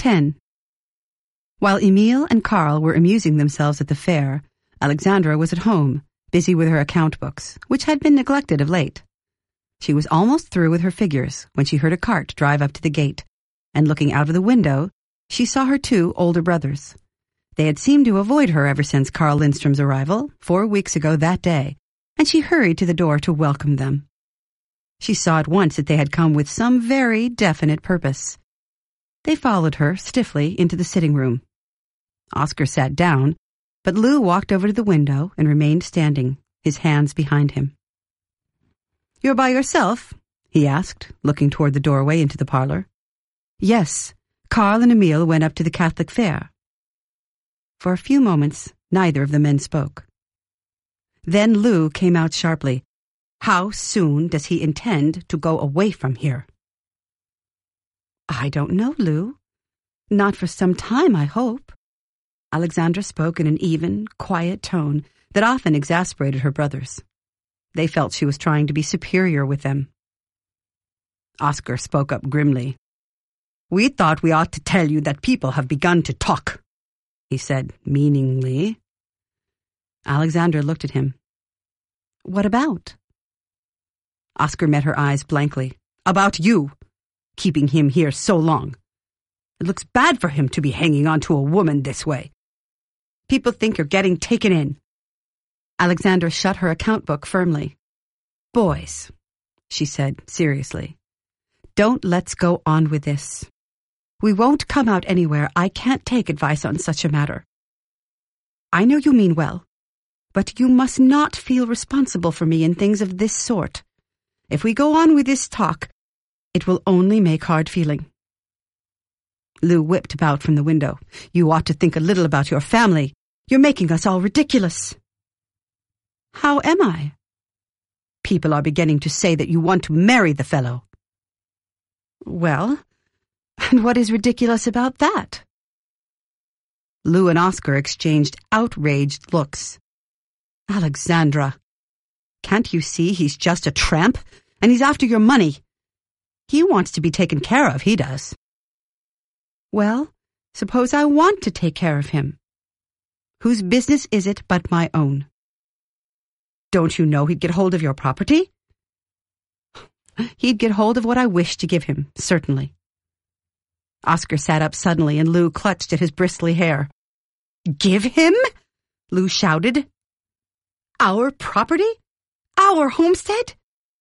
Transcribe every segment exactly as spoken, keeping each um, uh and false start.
ten. While Emil and Carl were amusing themselves at the fair, Alexandra was at home, busy with her account books, which had been neglected of late. She was almost through with her figures when she heard a cart drive up to the gate, and looking out of the window, she saw her two older brothers. They had seemed to avoid her ever since Carl Lindstrom's arrival, four weeks ago that day, and she hurried to the door to welcome them. She saw at once that they had come with some very definite purpose. They followed her stiffly into the sitting room. Oscar sat down, but Lou walked over to the window and remained standing, his hands behind him. "You're by yourself?" he asked, looking toward the doorway into the parlor. "Yes, Carl and Emil went up to the Catholic fair." For a few moments, neither of the men spoke. Then Lou came out sharply. "How soon does he intend to go away from here?" "I don't know, Lou. Not for some time, I hope." Alexandra spoke in an even, quiet tone that often exasperated her brothers. They felt she was trying to be superior with them. Oscar spoke up grimly. "We thought we ought to tell you that people have begun to talk," he said meaningly. Alexandra looked at him. "What about?" Oscar met her eyes blankly. "About you, keeping him here so long. It looks bad for him to be hanging on to a woman this way. People think you're getting taken in." Alexandra shut her account book firmly. "Boys," she said seriously, "don't let's go on with this. We won't come out anywhere. I can't take advice on such a matter. I know you mean well, but you must not feel responsible for me in things of this sort. If we go on with this talk, it will only make hard feeling." Lou whipped about from the window. "You ought to think a little about your family. You're making us all ridiculous." "How am I?" "People are beginning to say that you want to marry the fellow." "Well, and what is ridiculous about that?" Lou and Oscar exchanged outraged looks. "Alexandra, can't you see he's just a tramp, and he's after your money? He wants to be taken care of, he does." "Well, suppose I want to take care of him. Whose business is it but my own?" "Don't you know he'd get hold of your property?" "He'd get hold of what I wish to give him, certainly." Oscar sat up suddenly, and Lou clutched at his bristly hair. "Give him?" Lou shouted. "Our property? Our homestead?"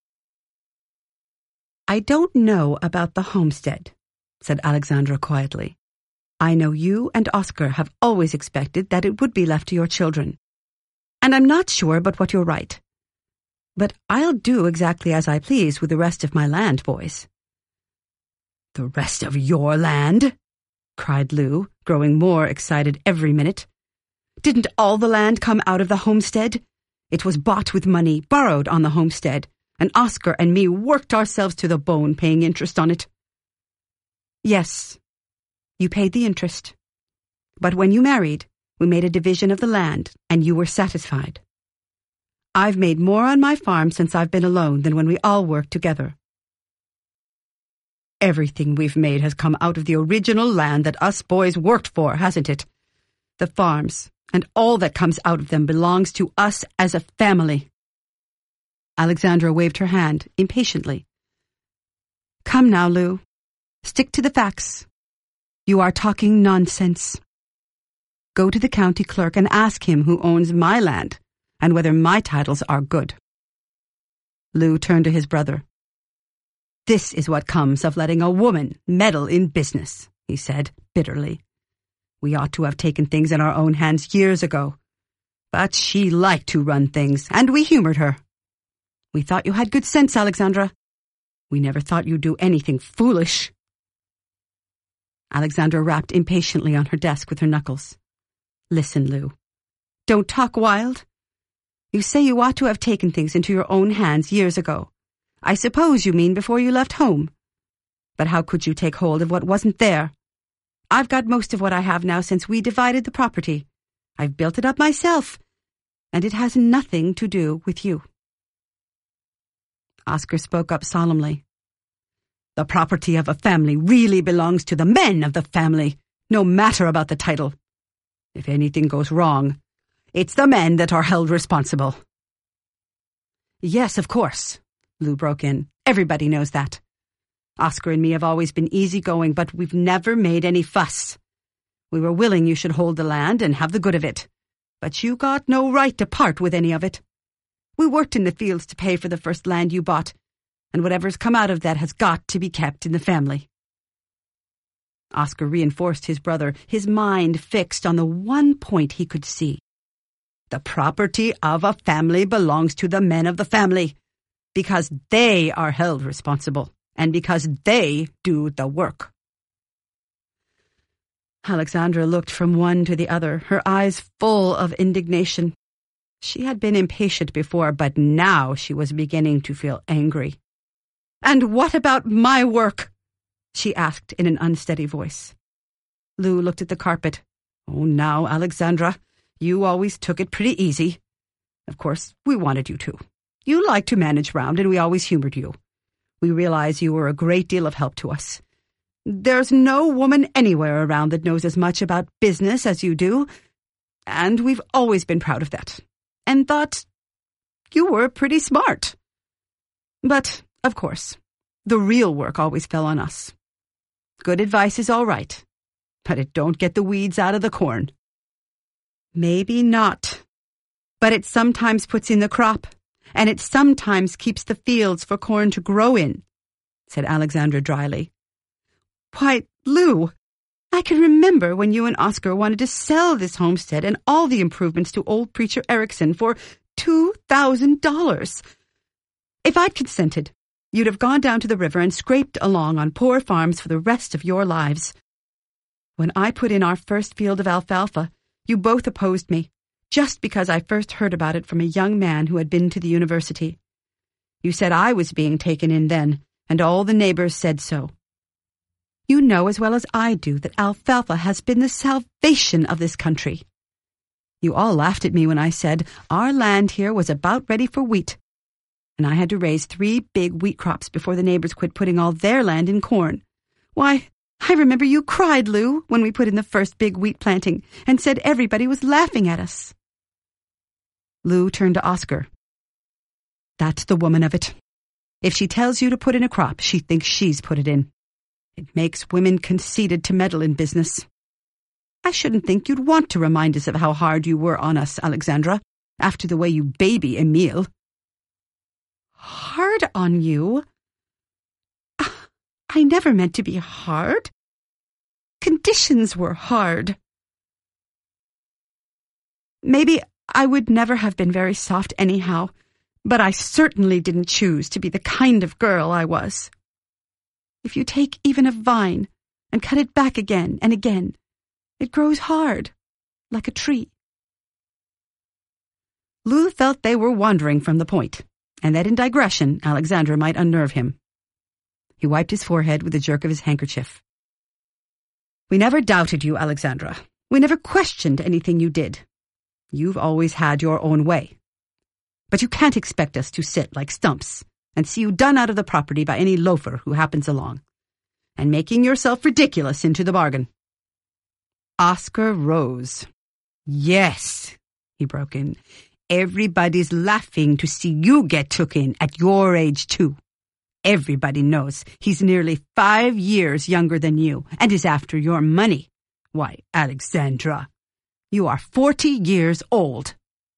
"I don't know about the homestead," said Alexandra quietly. "I know you and Oscar have always expected that it would be left to your children. And I'm not sure but what you're right. But I'll do exactly as I please with the rest of my land, boys." "The rest of your land?" cried Lou, growing more excited every minute. "Didn't all the land come out of the homestead? It was bought with money borrowed on the homestead, and Oscar and me worked ourselves to the bone paying interest on it." "Yes, you paid the interest. But when you married, we made a division of the land, and you were satisfied. I've made more on my farm since I've been alone than when we all worked together." "Everything we've made has come out of the original land that us boys worked for, hasn't it? The farms, and all that comes out of them belongs to us as a family." Alexandra waved her hand impatiently. "Come now, Lou. Stick to the facts. You are talking nonsense. Go to the county clerk and ask him who owns my land and whether my titles are good." Lou turned to his brother. "This is what comes of letting a woman meddle in business," he said bitterly. "We ought to have taken things in our own hands years ago. But she liked to run things, and we humored her. We thought you had good sense, Alexandra. We never thought you'd do anything foolish." Alexandra rapped impatiently on her desk with her knuckles. "Listen, Lou. Don't talk wild. You say you ought to have taken things into your own hands years ago. I suppose you mean before you left home. But how could you take hold of what wasn't there? I've got most of what I have now since we divided the property. I've built it up myself, and it has nothing to do with you." Oscar spoke up solemnly. The property of a family really belongs to the men of the family, no matter about the title. If anything goes wrong, it's the men that are held responsible." "Yes, of course," Lou broke in. "Everybody knows that. Oscar and me have always been easygoing, but we've never made any fuss. We were willing you should hold the land and have the good of it, but you got no right to part with any of it. We worked in the fields to pay for the first land you bought, and whatever's come out of that has got to be kept in the family." Oscar reinforced his brother, his mind fixed on the one point he could see. The property of a family belongs to the men of the family, because they are held responsible, and because they do the work. Alexandra looked from one to the other, her eyes full of indignation. She had been impatient before, but now she was beginning to feel angry. "And what about my work?" she asked in an unsteady voice. Lou looked at the carpet. "Oh, now, Alexandra, you always took it pretty easy. Of course, we wanted you to. You liked to manage round, and we always humored you. We realize you were a great deal of help to us. There's no woman anywhere around that knows as much about business as you do, and we've always been proud of that, and thought you were pretty smart. But, of course, the real work always fell on us. Good advice is all right, but it don't get the weeds out of the corn." "Maybe not, but it sometimes puts in the crop, and it sometimes keeps the fields for corn to grow in," said Alexandra dryly. "Why, Lou, I can remember when you and Oscar wanted to sell this homestead and all the improvements to old Preacher Erickson for two thousand dollars. If I'd consented, you'd have gone down to the river and scraped along on poor farms for the rest of your lives. When I put in our first field of alfalfa, you both opposed me, just because I first heard about it from a young man who had been to the university. You said I was being taken in then, and all the neighbors said so. You know as well as I do that alfalfa has been the salvation of this country. You all laughed at me when I said our land here was about ready for wheat, and I had to raise three big wheat crops before the neighbors quit putting all their land in corn. Why, I remember you cried, Lou, when we put in the first big wheat planting, and said everybody was laughing at us." Lou turned to Oscar. "That's the woman of it. If she tells you to put in a crop, she thinks she's put it in. It makes women conceited to meddle in business. I shouldn't think you'd want to remind us of how hard you were on us, Alexandra, after the way you baby Emile." "Hard on you? I never meant to be hard. Conditions were hard. Maybe I would never have been very soft anyhow, but I certainly didn't choose to be the kind of girl I was. If you take even a vine and cut it back again and again, it grows hard, like a tree." Lou felt they were wandering from the point, and that in digression Alexandra might unnerve him. He wiped his forehead with a jerk of his handkerchief. "We never doubted you, Alexandra. We never questioned anything you did. You've always had your own way. But you can't expect us to sit like stumps and see you done out of the property by any loafer who happens along, and making yourself ridiculous into the bargain." Oscar rose. "Yes," he broke in, "everybody's laughing to see you get took in at your age, too. Everybody knows he's nearly five years younger than you and is after your money. Why, Alexandra, you are forty years old."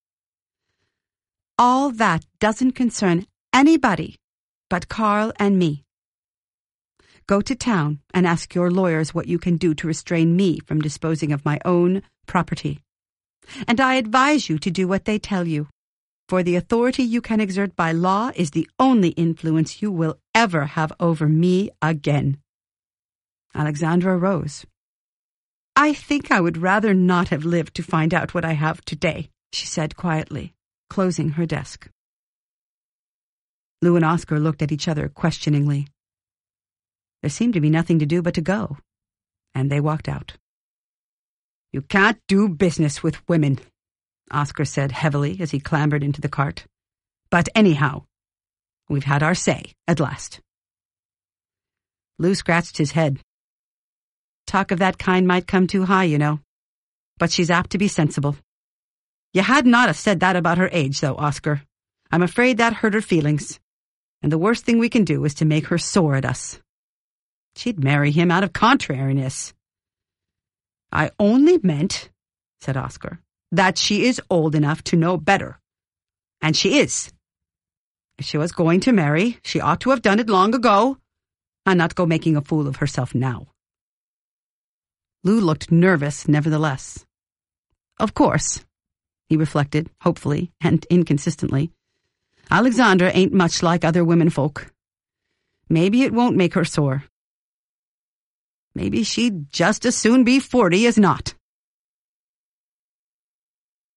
"All that doesn't concern anybody but Carl and me. Go to town and ask your lawyers what you can do to restrain me from disposing of my own property. And I advise you to do what they tell you, for the authority you can exert by law is the only influence you will ever have over me again." Alexandra rose. "I think I would rather not have lived to find out what I have today," she said quietly, closing her desk. Lou and Oscar looked at each other questioningly. There seemed to be nothing to do but to go, and they walked out. "You can't do business with women," Oscar said heavily as he clambered into the cart. "But anyhow, we've had our say at last." Lou scratched his head. Talk of that kind might come too high, you know. But she's apt to be sensible. You had not have said that about her age, though, Oscar. I'm afraid that hurt her feelings. And the worst thing we can do is to make her sore at us. She'd marry him out of contrariness. I only meant, said Oscar, that she is old enough to know better. And she is. If she was going to marry, she ought to have done it long ago, and not go making a fool of herself now. Lou looked nervous, nevertheless. Of course, he reflected, hopefully and inconsistently, Alexandra ain't much like other women folk. Maybe it won't make her sore. Maybe she'd just as soon be forty as not.